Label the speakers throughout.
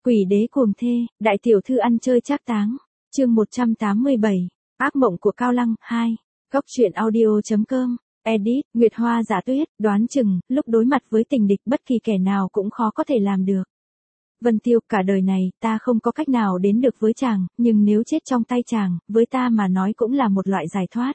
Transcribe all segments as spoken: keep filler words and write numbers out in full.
Speaker 1: Quỷ đế cuồng thê, đại tiểu thư ăn chơi trác táng. Chương một trăm tám mươi bảy. Ác mộng của Cao Lăng hai. Góc truyện audio chấm com. Edit, Nguyệt Hoa Giả Tuyết, đoán chừng, lúc đối mặt với tình địch bất kỳ kẻ nào cũng khó có thể làm được. Vân Tiêu, cả đời này, ta không có cách nào đến được với chàng, nhưng nếu chết trong tay chàng, với ta mà nói cũng là một loại giải thoát.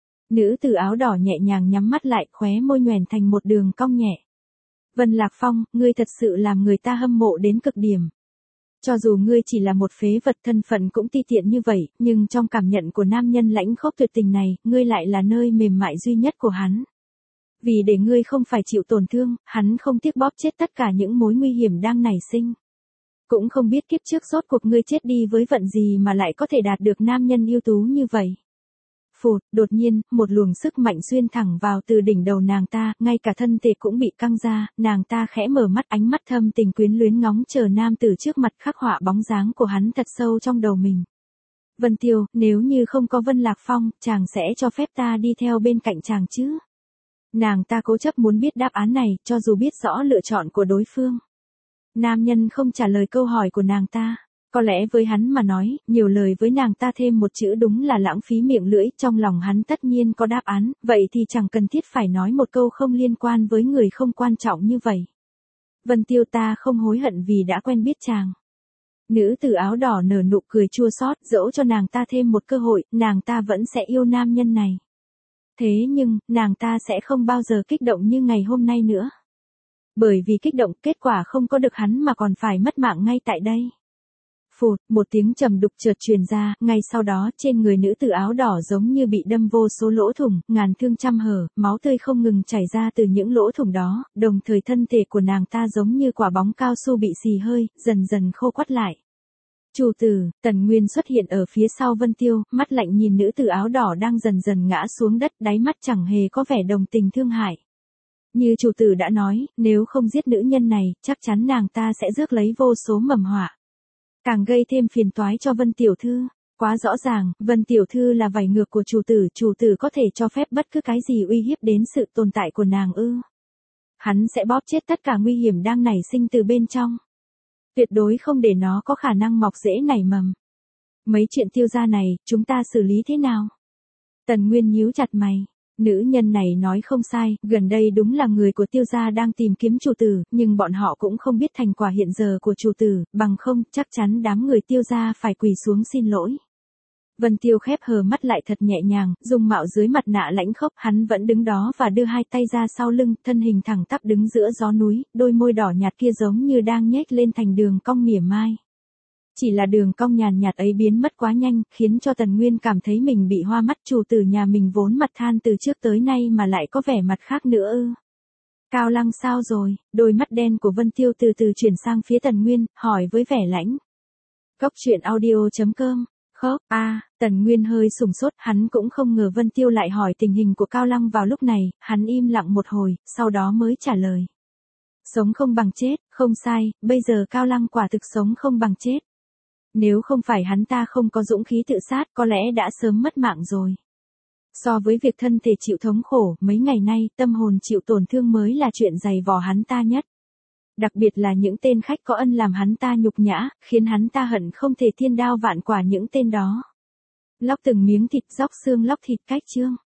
Speaker 1: Nữ tử áo đỏ nhẹ nhàng nhắm mắt lại, khóe môi nhoẻn thành một đường cong nhẹ. Vân Lạc Phong, ngươi thật sự làm người ta hâm mộ đến cực điểm. Cho dù ngươi chỉ là một phế vật, thân phận cũng ti tiện như vậy, nhưng trong cảm nhận của nam nhân lãnh khốc tuyệt tình này, ngươi lại là nơi mềm mại duy nhất của hắn. Vì để ngươi không phải chịu tổn thương, hắn không tiếc bóp chết tất cả những mối nguy hiểm đang nảy sinh. Cũng không biết kiếp trước rốt cuộc ngươi chết đi với vận gì mà lại có thể đạt được nam nhân ưu tú như vậy. Phụt, đột nhiên, một luồng sức mạnh xuyên thẳng vào từ đỉnh đầu nàng ta, ngay cả thân thể cũng bị căng ra, nàng ta khẽ mở mắt, ánh mắt thâm tình quyến luyến ngóng chờ nam tử trước mặt khắc họa bóng dáng của hắn thật sâu trong đầu mình. Vân Tiêu, nếu như không có Vân Lạc Phong, chàng sẽ cho phép ta đi theo bên cạnh chàng chứ? Nàng ta cố chấp muốn biết đáp án này, cho dù biết rõ lựa chọn của đối phương. Nam nhân không trả lời câu hỏi của nàng ta. Có lẽ với hắn mà nói, nhiều lời với nàng ta thêm một chữ đúng là lãng phí miệng lưỡi, trong lòng hắn tất nhiên có đáp án, vậy thì chẳng cần thiết phải nói một câu không liên quan với người không quan trọng như vậy. Vân Tiêu, ta không hối hận vì đã quen biết chàng. Nữ tử áo đỏ nở nụ cười chua xót, dẫu cho nàng ta thêm một cơ hội, nàng ta vẫn sẽ yêu nam nhân này. Thế nhưng, nàng ta sẽ không bao giờ kích động như ngày hôm nay nữa. Bởi vì kích động, kết quả không có được hắn mà còn phải mất mạng ngay tại đây. Phụt, một tiếng trầm đục chợt truyền ra, ngay sau đó, trên người nữ tử áo đỏ giống như bị đâm vô số lỗ thủng, ngàn thương trăm hở, máu tươi không ngừng chảy ra từ những lỗ thủng đó, đồng thời thân thể của nàng ta giống như quả bóng cao su bị xì hơi, dần dần khô quắt lại. Chủ tử, Tần Nguyên xuất hiện ở phía sau Vân Tiêu, mắt lạnh nhìn nữ tử áo đỏ đang dần dần ngã xuống đất, đáy mắt chẳng hề có vẻ đồng tình thương hại. Như chủ tử đã nói, nếu không giết nữ nhân này, chắc chắn nàng ta sẽ rước lấy vô số mầm họa. Càng gây thêm phiền toái cho Vân Tiểu Thư. Quá rõ ràng, Vân Tiểu Thư là vảy ngược của chủ tử, chủ tử có thể cho phép bất cứ cái gì uy hiếp đến sự tồn tại của nàng ư. Hắn sẽ bóp chết tất cả nguy hiểm đang nảy sinh từ bên trong. Tuyệt đối không để nó có khả năng mọc rễ nảy mầm. Mấy chuyện Tiêu gia này, chúng ta xử lý thế nào? Tần Nguyên nhíu chặt mày. Nữ nhân này nói không sai, gần đây đúng là người của Tiêu gia đang tìm kiếm chủ tử, nhưng bọn họ cũng không biết thành quả hiện giờ của chủ tử, bằng không, chắc chắn đám người Tiêu gia phải quỳ xuống xin lỗi. Vân Tiêu khép hờ mắt lại thật nhẹ nhàng, dung mạo dưới mặt nạ lãnh khốc, hắn vẫn đứng đó và đưa hai tay ra sau lưng, thân hình thẳng tắp đứng giữa gió núi, đôi môi đỏ nhạt kia giống như đang nhếch lên thành đường cong mỉa mai. Chỉ là đường cong nhàn nhạt ấy biến mất quá nhanh, khiến cho Tần Nguyên cảm thấy mình bị hoa mắt, chủ tử nhà mình vốn mặt than từ trước tới nay mà lại có vẻ mặt khác nữa ư. Cao Lăng sao rồi? Đôi mắt đen của Vân Tiêu từ từ chuyển sang phía Tần Nguyên, hỏi với vẻ lãnh. Góc truyện audio chấm com. Khóc, a, à, Tần Nguyên hơi sùng sốt, hắn cũng không ngờ Vân Tiêu lại hỏi tình hình của Cao Lăng vào lúc này, hắn im lặng một hồi, sau đó mới trả lời. Sống không bằng chết, không sai, bây giờ Cao Lăng quả thực sống không bằng chết. Nếu không phải hắn ta không có dũng khí tự sát, có lẽ đã sớm mất mạng rồi. So với việc thân thể chịu thống khổ, mấy ngày nay, tâm hồn chịu tổn thương mới là chuyện dày vò hắn ta nhất. Đặc biệt là những tên khách có ân làm hắn ta nhục nhã, khiến hắn ta hận không thể thiên đao vạn quả những tên đó. Lóc từng miếng thịt, róc xương lóc thịt cách chương.